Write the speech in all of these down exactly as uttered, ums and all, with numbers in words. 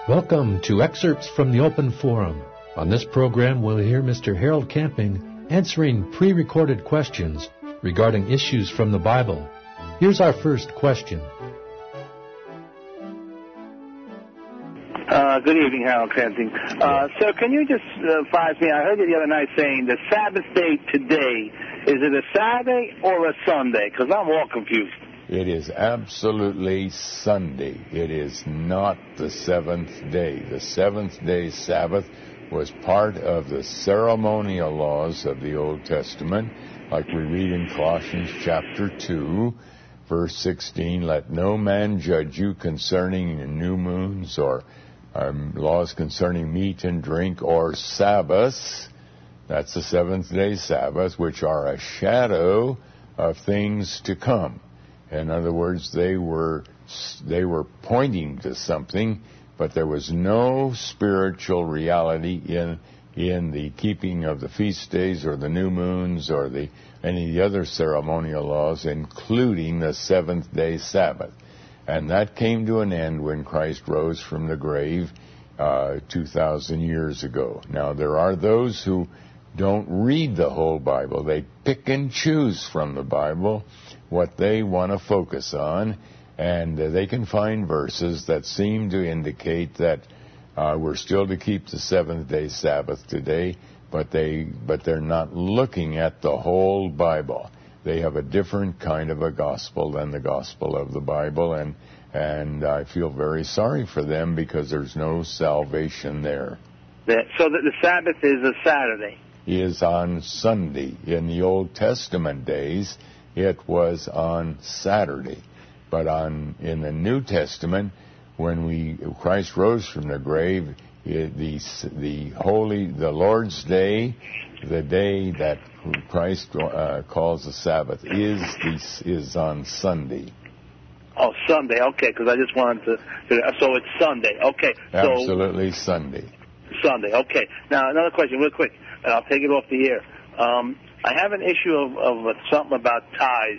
Welcome to Excerpts from the Open Forum. On this program, we'll hear Mister Harold Camping answering pre-recorded questions regarding issues from the Bible. Here's our first question. Uh, good evening, Harold Camping. Uh, sir, can you just uh, advise me, I heard you the other night saying the Sabbath day today, is it a Saturday or a Sunday? Because I'm all confused. It is absolutely Sunday. It is not the seventh day. The seventh day Sabbath was part of the ceremonial laws of the Old Testament, like we read in Colossians chapter two, verse sixteen, let no man judge you concerning new moons or um, laws concerning meat and drink or Sabbaths. That's the seventh day Sabbath, which are a shadow of things to come. In other words, they were they were pointing to something, but there was no spiritual reality in in the keeping of the feast days or the new moons or the any of the other ceremonial laws, including the seventh day Sabbath. And that came to an end when Christ rose from the grave uh, two thousand years ago. Now, there are those who don't read the whole Bible. They pick and choose from the Bible what they want to focus on, and uh, they can find verses that seem to indicate that uh, we're still to keep the seventh day Sabbath today, but they but they're not looking at the whole Bible. They have a different kind of a gospel than the gospel of the Bible, and and I feel very sorry for them because there's no salvation there. So that the Sabbath is a Saturday? Is on Sunday. In the Old Testament days, it was on Saturday. But on in the New Testament, when we Christ rose from the grave, it, the the holy the Lord's Day, the day that Christ uh, calls the Sabbath, is the, is on Sunday. Oh, Sunday. Okay, because I just wanted to. So it's Sunday. Okay. So, absolutely Sunday. Sunday. Okay. Now another question, real quick, and I'll take it off the air. Um, I have an issue of, of something about tithes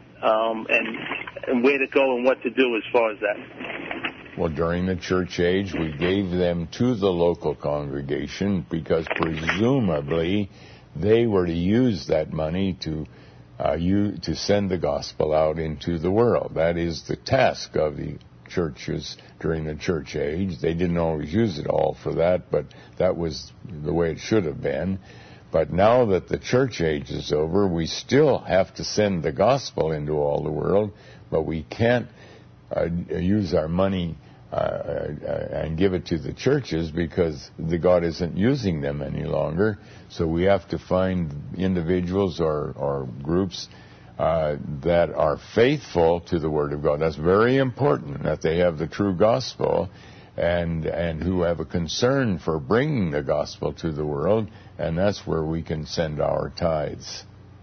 um, and, and where to go and what to do as far as that. Well, during the church age, we gave them to the local congregation because presumably they were to use that money to uh, you, to send the gospel out into the world. That is the task of the churches during the church age. They didn't always use it all for that, but that was the way it should have been. But now that the church age is over, we still have to send the gospel into all the world, but we can't uh, use our money uh, uh, and give it to the churches because the God isn't using them any longer. So we have to find individuals or, or groups uh, that are faithful to the Word of God. That's very important, that they have the true gospel and and who have a concern for bringing the gospel to the world, and that's where we can send our tithes.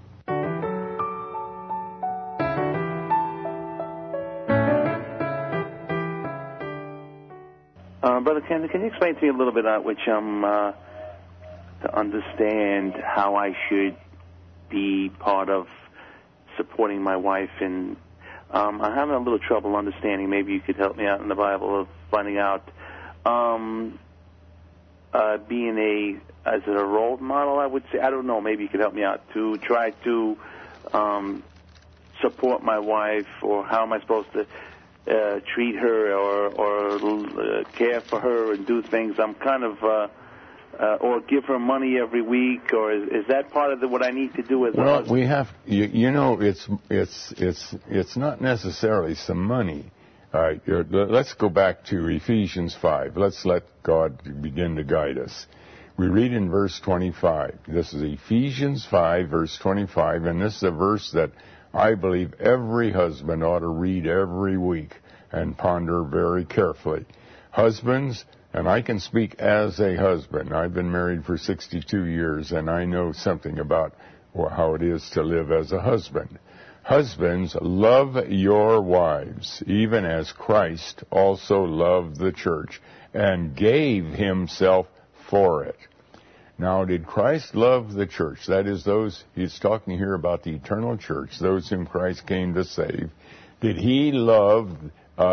Uh, Brother Ken, can you explain to me a little bit about which um uh, to understand how I should be part of supporting my wife in Um, I'm having a little trouble understanding. Maybe you could help me out in the Bible of finding out, um, uh, being a, is it a role model, I would say? I don't know. Maybe you could help me out to try to um, support my wife, or how am I supposed to uh, treat her or, or uh, care for her and do things. I'm kind of... Uh, Uh, or give her money every week, or is, is that part of the, what I need to do as well? a Well, we have, you, you know, it's it's it's it's not necessarily some money. Uh, let's go back to Ephesians five. Let's let God begin to guide us. We read in verse twenty-five. This is Ephesians five, verse twenty-five, and this is a verse that I believe every husband ought to read every week and ponder very carefully. Husbands, and I can speak as a husband. I've been married for sixty-two years, and I know something about how it is to live as a husband. Husbands, love your wives, even as Christ also loved the church and gave himself for it. Now, did Christ love the church? That is, those, he's talking here about the eternal church, those whom Christ came to save. Did he love us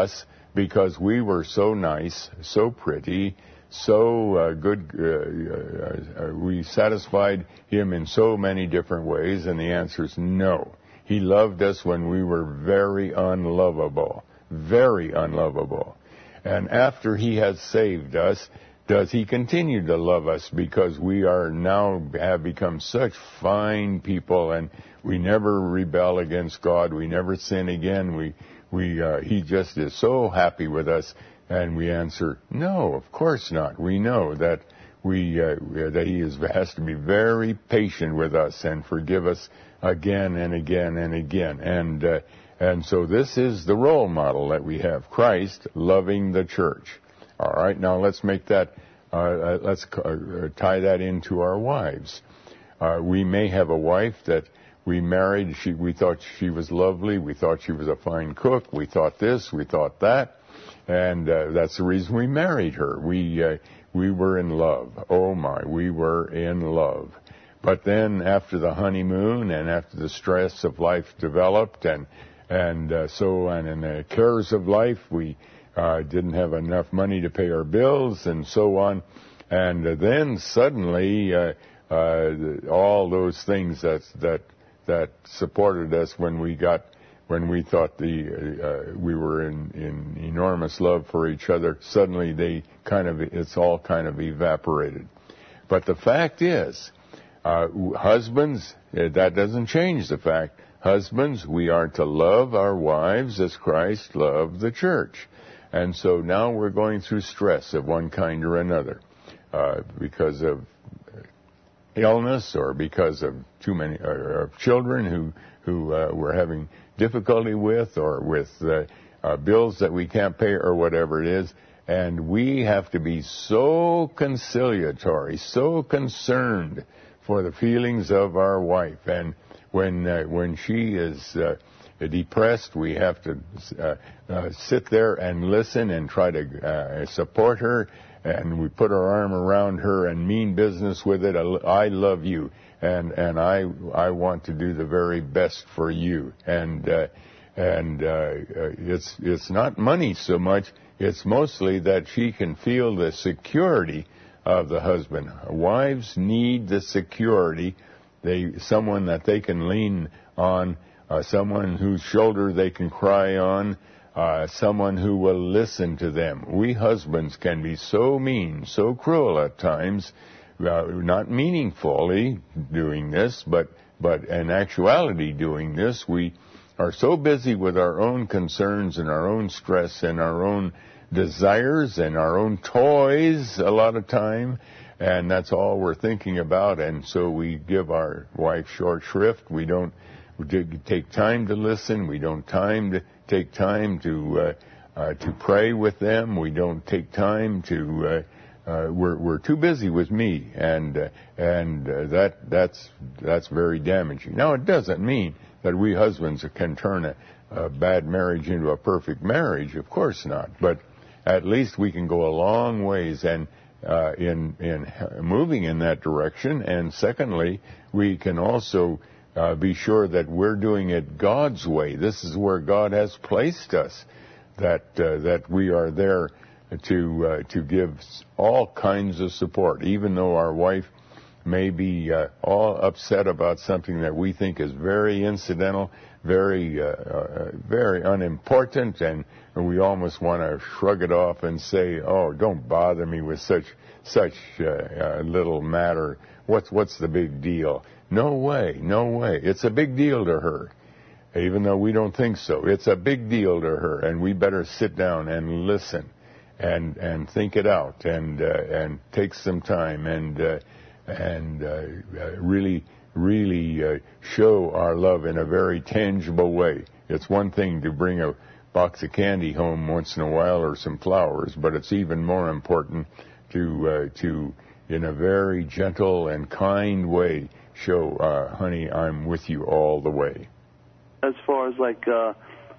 because we were so nice, so pretty, so uh, good. Uh, uh, we satisfied him in so many different ways, and the answer is no. He loved us when we were very unlovable, very unlovable. And after he has saved us, does he continue to love us because we are now have become such fine people, and we never rebel against God, we never sin again, we we uh, he just is so happy with us? And we answer, no, of course not. We know that we uh, that he is, has to be very patient with us and forgive us again and again and again. And uh, and so this is the role model that we have, Christ loving the church. All right, now let's make that, uh, let's uh, tie that into our wives. Uh, we may have a wife that we married, she, we thought she was lovely, we thought she was a fine cook, we thought this, we thought that. And uh, that's the reason we married her. We uh, we were in love. Oh my, we were in love. But then after the honeymoon and after the stress of life developed and and uh, so on, and the cares of life, we uh, didn't have enough money to pay our bills and so on. And uh, then suddenly uh, uh, all those things that that that supported us when we got. When we thought the uh, we were in, in enormous love for each other, suddenly they kind of it's all kind of evaporated. But the fact is, uh, husbands, that doesn't change the fact. Husbands, we are to love our wives as Christ loved the church. And so now we're going through stress of one kind or another uh, because of illness or because of too many or of children who who uh, were having difficulty with, or with uh, uh, bills that we can't pay, or whatever it is. And we have to be so conciliatory, so concerned for the feelings of our wife. And when uh, when she is uh, depressed, we have to uh, uh, sit there and listen and try to uh, support her. And we put our arm around her and mean business with it. I love you, and and I I want to do the very best for you. And uh, and uh, it's it's not money so much. It's mostly that she can feel the security of the husband. Wives need the security. They someone that they can lean on, uh, someone whose shoulder they can cry on. Uh, someone who will listen to them. We husbands can be so mean, so cruel at times, uh, not meaningfully doing this, but but in actuality doing this. We are so busy with our own concerns and our own stress and our own desires and our own toys a lot of time, and that's all we're thinking about. And so we give our wife short shrift. We don't take time to listen. We don't time to take time to uh, uh, to pray with them. We don't take time to. Uh, uh, we're we're too busy with me, and uh, and uh, that that's that's very damaging. Now, it doesn't mean that we husbands can turn a, a bad marriage into a perfect marriage. Of course not. But at least we can go a long ways and uh, in in moving in that direction. And secondly, we can also Uh, be sure that we're doing it God's way. This is where God has placed us, that uh, that we are there to uh, to give all kinds of support, even though our wife may be uh, all upset about something that we think is very incidental, very uh, uh, very unimportant, and, and we almost want to shrug it off and say, "Oh, don't bother me with such such uh, uh, little matter. What's what's the big deal?" No way, no way. It's a big deal to her, even though we don't think so. It's a big deal to her, and we better sit down and listen and and think it out and uh, and take some time and uh, and uh, really really uh, show our love in a very tangible way. It's one thing to bring a box of candy home once in a while or some flowers, but it's even more important to uh, to in a very gentle and kind way show, uh, honey, I'm with you all the way. As far as like uh,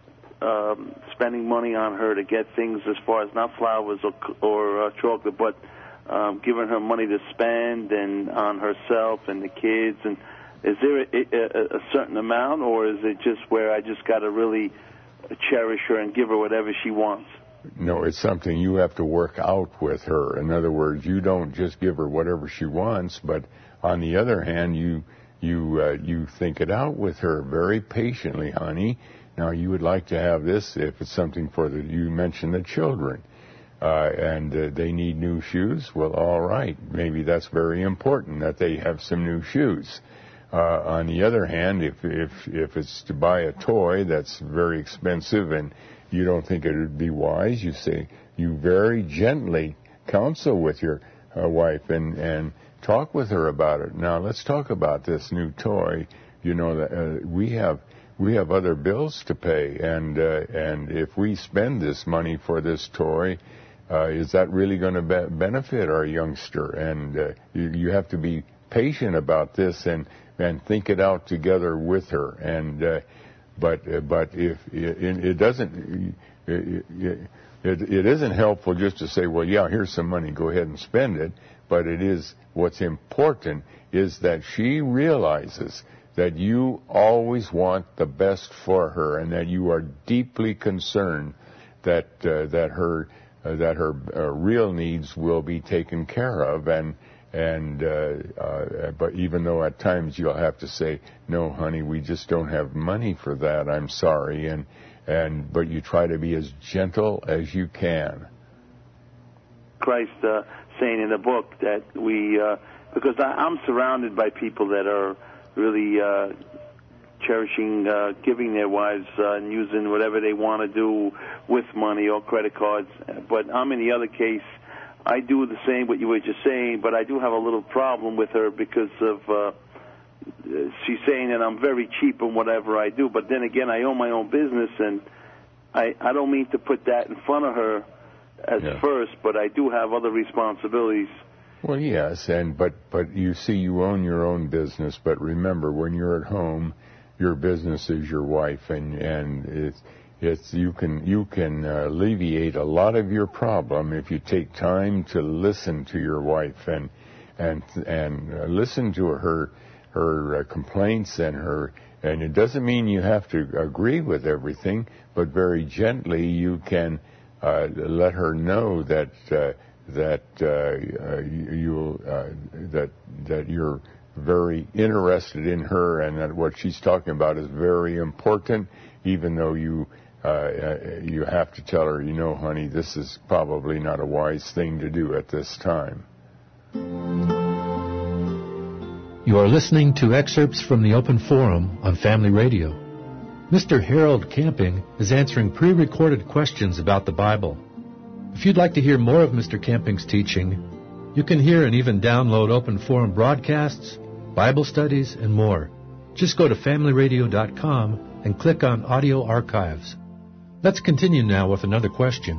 um, spending money on her to get things, as far as not flowers or, or uh, chocolate, but um, giving her money to spend and on herself and the kids, and is there a, a, a certain amount, or is it just where I just got to really cherish her and give her whatever she wants? no, it's something you have to work out with her. In other words, you don't just give her whatever she wants, but on the other hand, you you uh, you think it out with her very patiently, honey. Now, you would like to have this if it's something for the, you mentioned the children, uh, and uh, they need new shoes. Well, all right, maybe that's very important that they have some new shoes. Uh, on the other hand, if if if it's to buy a toy that's very expensive and you don't think it would be wise, you say, you very gently counsel with your uh, wife and and talk with her about it. Now, let's talk about this new toy. You know that uh, we have. We have other bills to pay, and uh, and if we spend this money for this toy, uh, is that really going to be- benefit our youngster? And uh, you, you have to be patient about this and, and think it out together with her. And uh, but uh, but if it, it doesn't, it, it, it isn't helpful just to say, well, yeah, here's some money, go ahead and spend it. But it is, what's important is that she realizes that you always want the best for her, and that you are deeply concerned that uh, that her uh, that her uh, real needs will be taken care of, and and uh, uh, but even though at times you'll have to say, no, honey, we just don't have money for that. I'm sorry, and and but you try to be as gentle as you can. Christ uh, saying in the book that we uh, because I, I'm surrounded by people that are really uh, cherishing uh, giving their wives uh, and using whatever they want to do with money or credit cards. But I'm in the other case. I do the same what you were just saying, but I do have a little problem with her because of uh, she's saying that I'm very cheap in whatever I do. But then again, I own my own business, and I, I don't mean to put that in front of her as yeah. first, but I do have other responsibilities. Well, yes, and but but you see, you own your own business. But remember, when you're at home, your business is your wife, and and it's it's you can you can uh, alleviate a lot of your problem if you take time to listen to your wife and and and uh, listen to her her uh, complaints and her. And it doesn't mean you have to agree with everything, but very gently you can uh, let her know that. Uh, that uh, uh, you uh, that that you're very interested in her, and that what she's talking about is very important, even though you uh, you have to tell her, you know, honey, this is probably not a wise thing to do at this time. You are listening to excerpts from the Open Forum on Family Radio. Mister Harold Camping is answering pre-recorded questions about the Bible. If you'd like to hear more of Mister Camping's teaching, you can hear and even download Open Forum broadcasts, Bible studies, and more. Just go to family radio dot com and click on Audio Archives. Let's continue now with another question.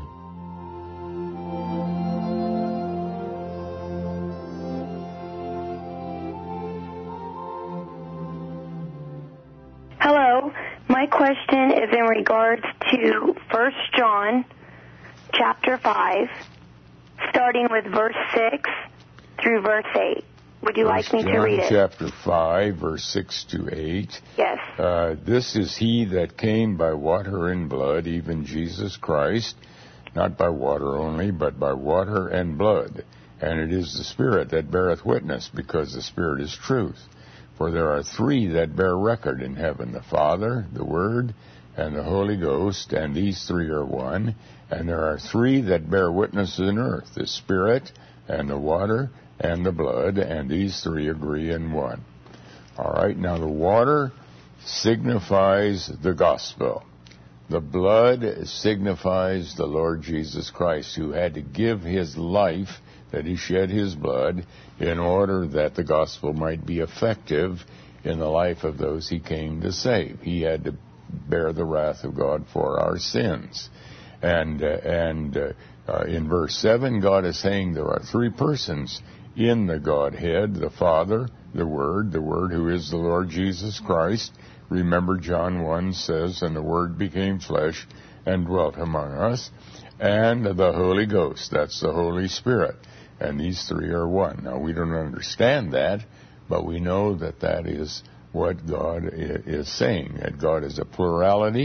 Hello. My question is in regards to First John chapter five, starting with verse six through verse eight. Would you like me to read it? Chapter five, verse six to eight. Yes. Uh, this is he that came by water and blood, even Jesus Christ, not by water only, but by water and blood. And it is the Spirit that beareth witness, because the Spirit is truth. For there are three that bear record in heaven, the Father, the Word, and the Holy Ghost, and these three are one. And there are three that bear witness in earth, the Spirit, and the water, and the blood, and these three agree in one. All right, now the water signifies the gospel. The blood signifies the Lord Jesus Christ, who had to give his life, that he shed his blood, in order that the gospel might be effective in the life of those he came to save. He had to bear the wrath of God for our sins. And, uh, and uh, uh, in verse seven, God is saying there are three persons in the Godhead, the Father, the Word, the Word who is the Lord Jesus Christ. Remember, John one says, and the Word became flesh and dwelt among us, and the Holy Ghost, that's the Holy Spirit. And these three are one. Now, we don't understand that, but we know that that is what God is saying, that God is a plurality,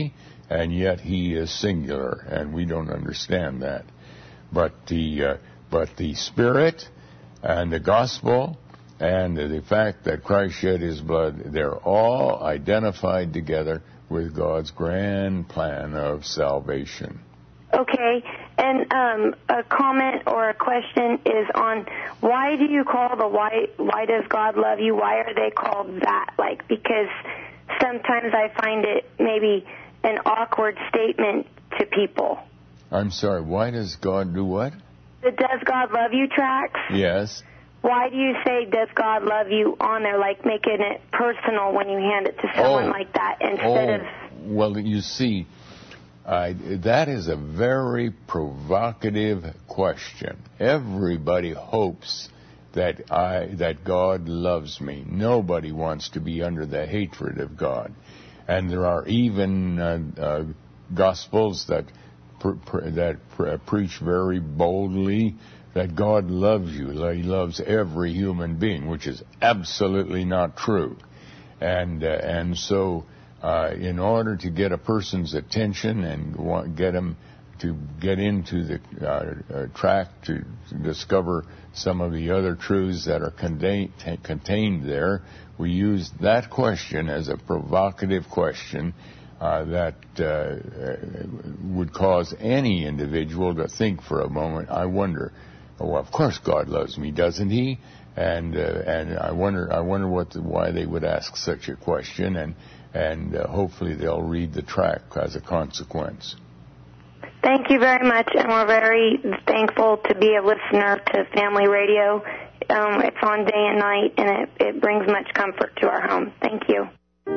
and yet he is singular, and we don't understand that. But the uh, but the Spirit and the gospel and the fact that Christ shed his blood, they're all identified together with God's grand plan of salvation. Okay, and um, a comment or a question is on why do you call the why, why does God love you? Why are they called that? Like, because sometimes I find it maybe an awkward statement to people. I'm sorry, why does God do what? The Does God Love You tracks? Yes. Why do you say Does God Love You on there, like making it personal when you hand it to someone oh. like that instead oh. of... Well, you see, uh, that is a very provocative question. Everybody hopes that I that God loves me. Nobody wants to be under the hatred of God. And there are even uh, uh, gospels that pr- pr- that pr- preach very boldly that God loves you. He loves every human being, which is absolutely not true. And uh, and so, uh, in order to get a person's attention and want, get them to get into the uh, uh, track to, to discover some of the other truths that are contained contained there, we use that question as a provocative question uh, that uh, would cause any individual to think for a moment, I wonder, well, of course God loves me, doesn't he? And uh, and I wonder I wonder what the, why they would ask such a question, and and uh, hopefully they'll read the track as a consequence. Thank you very much, and we're very thankful to be a listener to Family Radio. Um, it's on day and night, and it, it brings much comfort to our home. Thank you.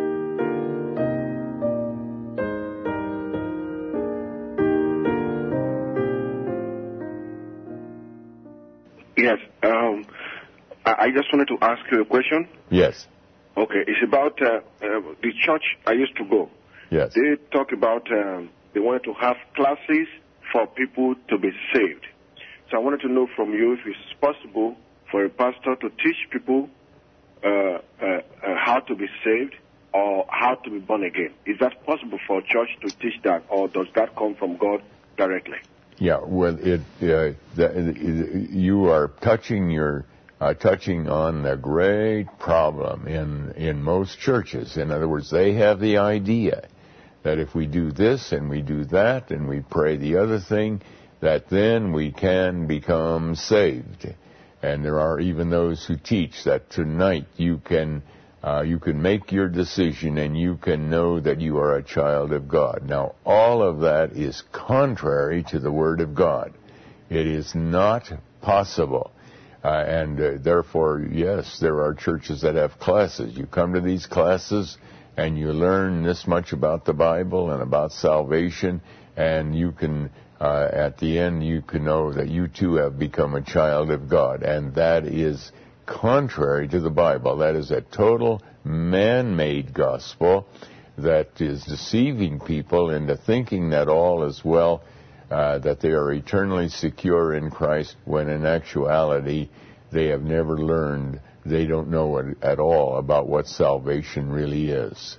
Yes, um, I I just wanted to ask you a question. Yes. Okay, it's about uh, uh, the church I used to go. Yes. They talk about um, they wanted to have classes for people to be saved. So I wanted to know from you if it's possible for a pastor to teach people uh, uh, uh, how to be saved or how to be born again. Is that possible for a church to teach that, or does that come from God directly? Yeah, well, it, uh, the, you are touching your uh, touching on the great problem in in most churches. In other words, they have the idea that if we do this and we do that and we pray the other thing, that then we can become saved. And there are even those who teach that tonight you can uh, you can make your decision and you can know that you are a child of God. Now, all of that is contrary to the Word of God. It is not possible. Uh, and uh, therefore, yes, there are churches that have classes. You come to these classes and you learn this much about the Bible and about salvation, and you can, uh, at the end, you can know that you too have become a child of God. And that is contrary to the Bible. That is a total man-made gospel that is deceiving people into thinking that all is well, uh, that they are eternally secure in Christ, when in actuality they have never learned, they don't know at all about what salvation really is.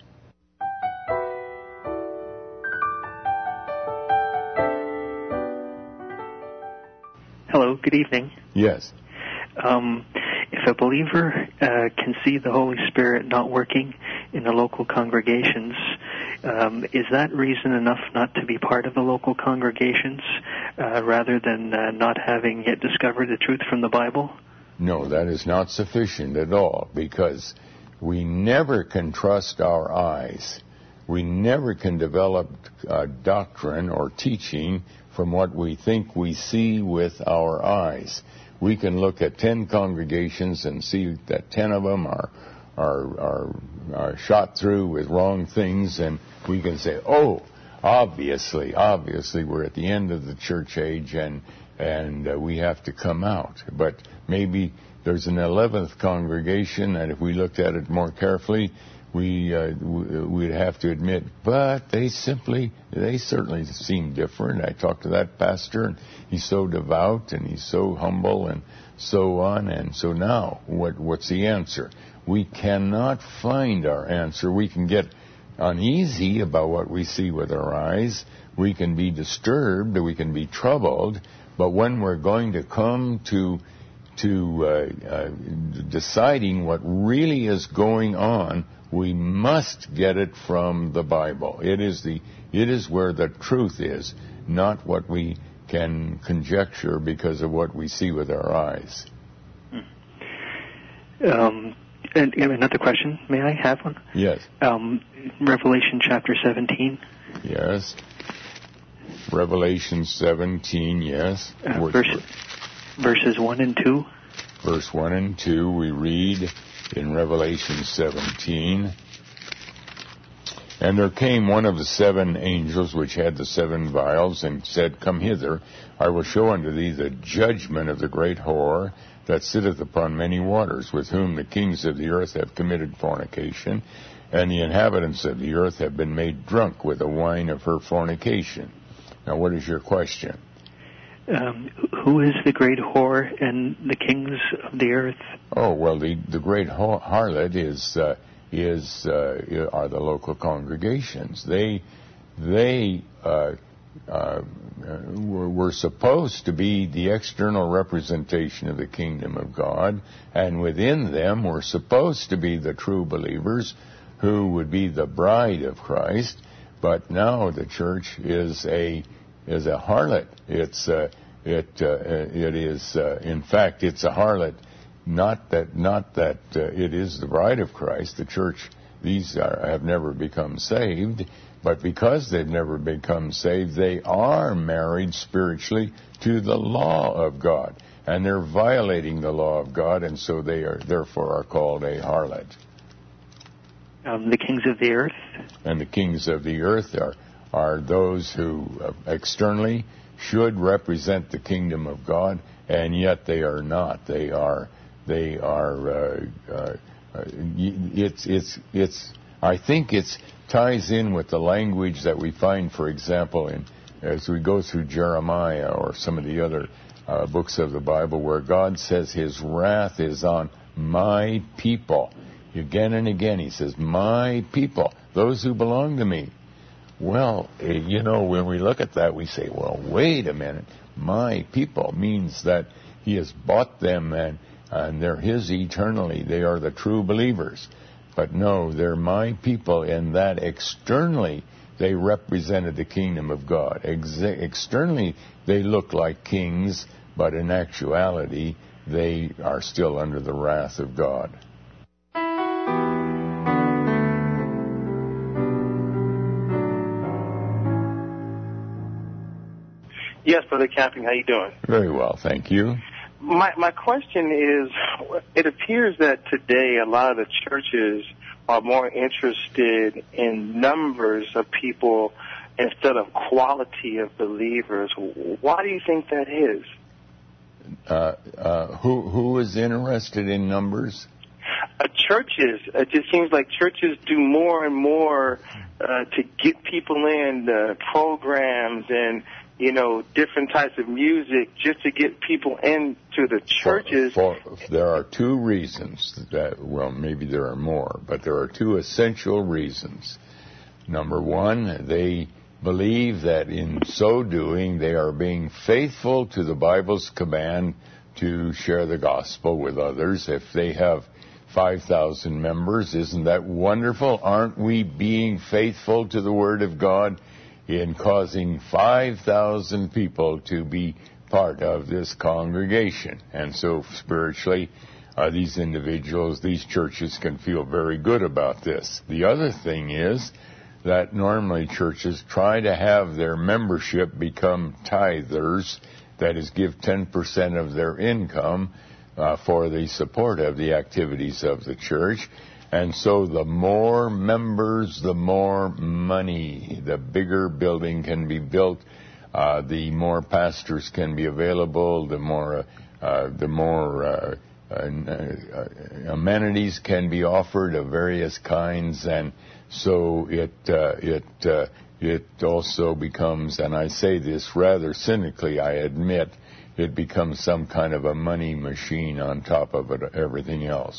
Hello, good evening. Yes. Um, if a believer uh, can see the Holy Spirit not working in the local congregations, um, is that reason enough not to be part of the local congregations, uh, rather than uh, not having yet discovered the truth from the Bible? No, that is not sufficient at all, because we never can trust our eyes. We never can develop uh, doctrine or teaching from what we think we see with our eyes. We can look at ten congregations and see that ten of them are are are, are shot through with wrong things, and we can say, oh, obviously, obviously we're at the end of the church age, and and uh, we have to come out. But maybe there's an eleventh congregation, and if we looked at it more carefully, we uh, we'd have to admit, but they simply, they certainly seem different. I talked to that pastor, and he's so devout, and he's so humble, and so on. And so now, what what's the answer? We cannot find our answer. We can get uneasy about what we see with our eyes. We can be disturbed, we can be troubled, but when we're going to come to to uh, uh, deciding what really is going on, we must get it from the Bible. It is the it is where the truth is, not what we can conjecture because of what we see with our eyes. Um, and, and another question, may I have one? Yes. Um, Revelation chapter seventeen. Yes. Revelation seventeen, yes. Uh, verse, verses one and two. Verse one and two, we read in Revelation seventeen, "And there came one of the seven angels which had the seven vials, and said, Come hither, I will show unto thee the judgment of the great whore that sitteth upon many waters, with whom the kings of the earth have committed fornication, and the inhabitants of the earth have been made drunk with the wine of her fornication." Now, what is your question? Um, who is the great whore and the kings of the earth? Oh, well, the, the great harlot is uh, is uh, are the local congregations. They they uh, uh, were, were supposed to be the external representation of the kingdom of God, and within them were supposed to be the true believers who would be the bride of Christ. But now the church is a is a harlot. It's uh, it uh, it is uh, in fact it's a harlot. Not that not that uh, it is the bride of Christ. The church, these are, have never become saved, but because they've never become saved, they are married spiritually to the law of God, and they're violating the law of God, and so they are therefore are called a harlot. Um, the kings of the earth. And the kings of the earth are are those who uh, externally should represent the kingdom of God, and yet they are not. They are they are. Uh, uh, it's it's it's. I think it's ties in with the language that we find, for example, in as we go through Jeremiah or some of the other uh, books of the Bible, where God says His wrath is on my people. Again and again, He says, my people, those who belong to me. Well, you know, when we look at that, we say, well, wait a minute. My people means that He has bought them and, and they're His eternally. They are the true believers. But no, they're my people in that externally they represented the kingdom of God. Ex- externally they look like kings, but in actuality they are still under the wrath of God. Yes, Brother Camping, how you doing? Very well, thank you. My my question is, it appears that today a lot of the churches are more interested in numbers of people instead of quality of believers. Why do you think that is? Uh, uh, who who is interested in numbers? Uh, churches. It just seems like churches do more and more uh, to get people in uh, programs and, you know, different types of music just to get people into the churches. For, for, there are two reasons that, well, maybe there are more, but there are two essential reasons. Number one, they believe that in so doing they are being faithful to the Bible's command to share the gospel with others. If they have five thousand members, isn't that wonderful? Aren't we being faithful to the Word of God in causing five thousand people to be part of this congregation? And so spiritually, uh, these individuals, these churches can feel very good about this. The other thing is that normally churches try to have their membership become tithers, that is, give ten percent of their income uh, for the support of the activities of the church. And so the more members, the more money. The bigger building can be built, uh, the more pastors can be available, the more uh, the more uh, uh, amenities can be offered of various kinds, and so it uh, it uh, it also becomes, and I say this rather cynically, I admit, it becomes some kind of a money machine on top of it, everything else.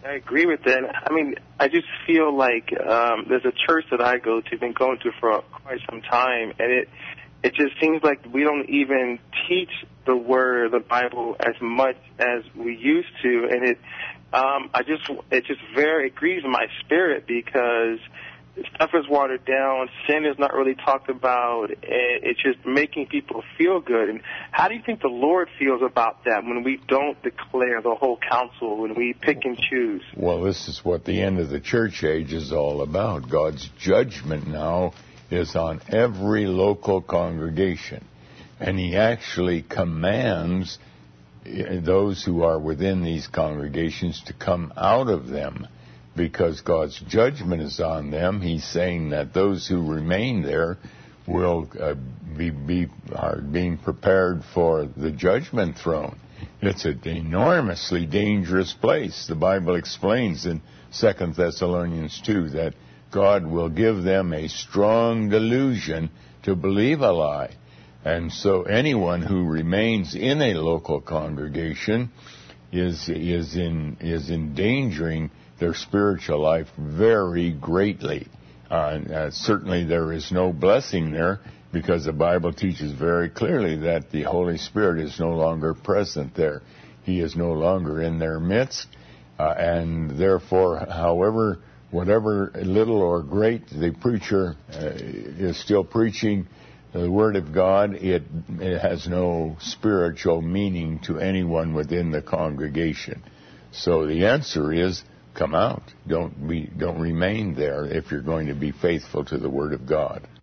I agree with that. I mean, I just feel like um, there's a church that I go to, been going to for quite some time, and it it just seems like we don't even teach the Word, the Bible, as much as we used to, and it um, I just it just very it grieves my spirit because stuff is watered down, sin is not really talked about, and it's just making people feel good. And how do you think the Lord feels about that when we don't declare the whole counsel, when we pick and choose? Well, this is what the end of the church age is all about. God's judgment now is on every local congregation, and He actually commands those who are within these congregations to come out of them, because God's judgment is on them. He's saying that those who remain there will uh, be, be are being prepared for the judgment throne. It's an enormously dangerous place. The Bible explains in Second Thessalonians two that God will give them a strong delusion to believe a lie. And so anyone who remains in a local congregation is is in is endangering their spiritual life very greatly. Uh, uh, certainly there is no blessing there, because the Bible teaches very clearly that the Holy Spirit is no longer present there. He is no longer in their midst, uh, and therefore, however, whatever little or great the preacher uh, is still preaching the Word of God, it, it has no spiritual meaning to anyone within the congregation. So the answer is, come out. Don't be, don't remain there if you're going to be faithful to the Word of God.